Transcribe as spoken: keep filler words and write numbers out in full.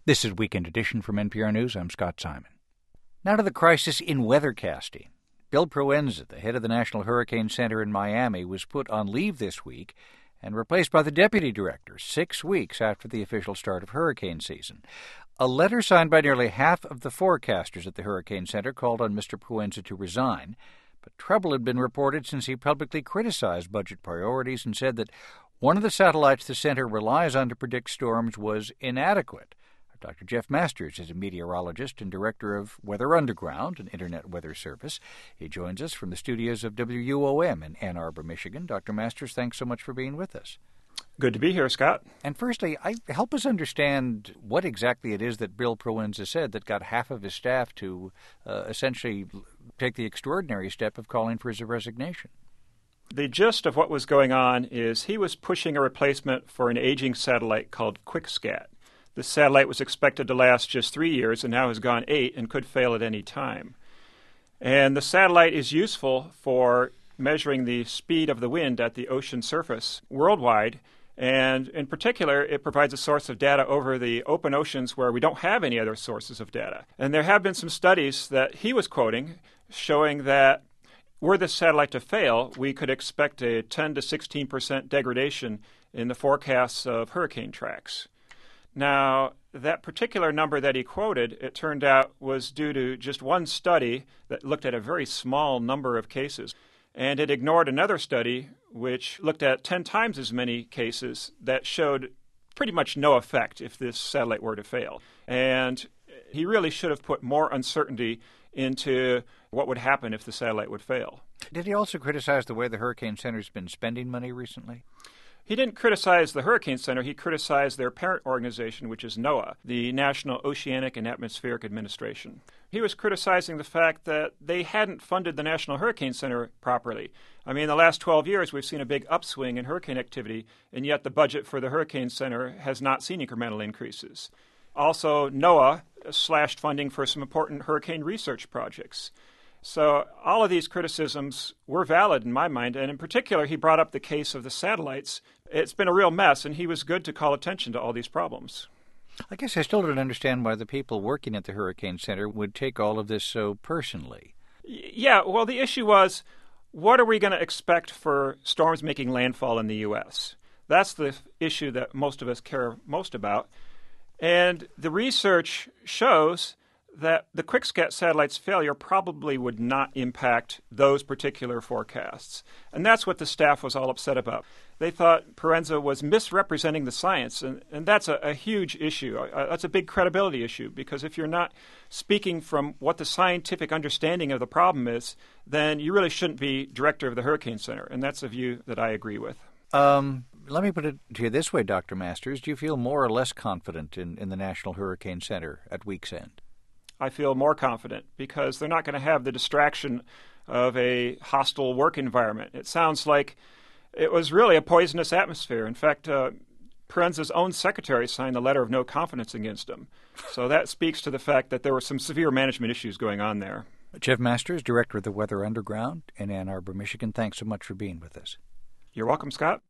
This is Weekend Edition from N P R News. I'm Scott Simon. Now to the crisis in weathercasting. Bill Proenza, the head of the National Hurricane Center in Miami, was put on leave this week and replaced by the deputy director six weeks after the official start of hurricane season. A letter signed by nearly half of the forecasters at the Hurricane Center called on Mister Proenza to resign, but trouble had been reported since he publicly criticized budget priorities and said that one of the satellites the center relies on to predict storms was inadequate. Doctor Jeff Masters is a meteorologist and director of Weather Underground, an internet weather service. He joins us from the studios of W U O M in Ann Arbor, Michigan. Doctor Masters, thanks so much for being with us. Good to be here, Scott. And firstly, I, help us understand what exactly it is that Bill Proenza said that got half of his staff to uh, essentially take the extraordinary step of calling for his resignation. The gist of what was going on is he was pushing a replacement for an aging satellite called QuickSat. The satellite was expected to last just three years and now has gone eight and could fail at any time. And the satellite is useful for measuring the speed of the wind at the ocean surface worldwide. And in particular, it provides a source of data over the open oceans where we don't have any other sources of data. And there have been some studies that he was quoting showing that were this satellite to fail, we could expect a ten to sixteen percent degradation in the forecasts of hurricane tracks. Now, that particular number that he quoted, it turned out, was due to just one study that looked at a very small number of cases. And it ignored another study which looked at ten times as many cases that showed pretty much no effect if this satellite were to fail. And he really should have put more uncertainty into what would happen if the satellite would fail. Did he also criticize the way the Hurricane Center's been spending money recently? He didn't criticize the Hurricane Center. He criticized their parent organization, which is NOAA, the National Oceanic and Atmospheric Administration. He was criticizing the fact that they hadn't funded the National Hurricane Center properly. I mean, in the last twelve years, we've seen a big upswing in hurricane activity, and yet the budget for the Hurricane Center has not seen incremental increases. Also, NOAA slashed funding for some important hurricane research projects. So all of these criticisms were valid in my mind, and in particular, he brought up the case of the satellites. It's been a real mess, and he was good to call attention to all these problems. I guess I still don't understand why the people working at the Hurricane Center would take all of this so personally. Yeah, well, the issue was, what are we going to expect for storms making landfall in the U S? That's the issue that most of us care most about. And the research shows that the QuickSat satellite's failure probably would not impact those particular forecasts. And that's what the staff was all upset about. They thought Proenza was misrepresenting the science, and, and that's a, a huge issue. Uh, that's a big credibility issue, because if you're not speaking from what the scientific understanding of the problem is, then you really shouldn't be director of the Hurricane Center, and that's a view that I agree with. Um, let me put it to you this way, Doctor Masters. Do you feel more or less confident in, in the National Hurricane Center at week's end? I feel more confident because they're not going to have the distraction of a hostile work environment. It sounds like it was really a poisonous atmosphere. In fact, uh, Proenza's own secretary signed a letter of no confidence against him. So that speaks to the fact that there were some severe management issues going on there. Jeff Masters, director of the Weather Underground in Ann Arbor, Michigan, thanks so much for being with us. You're welcome, Scott.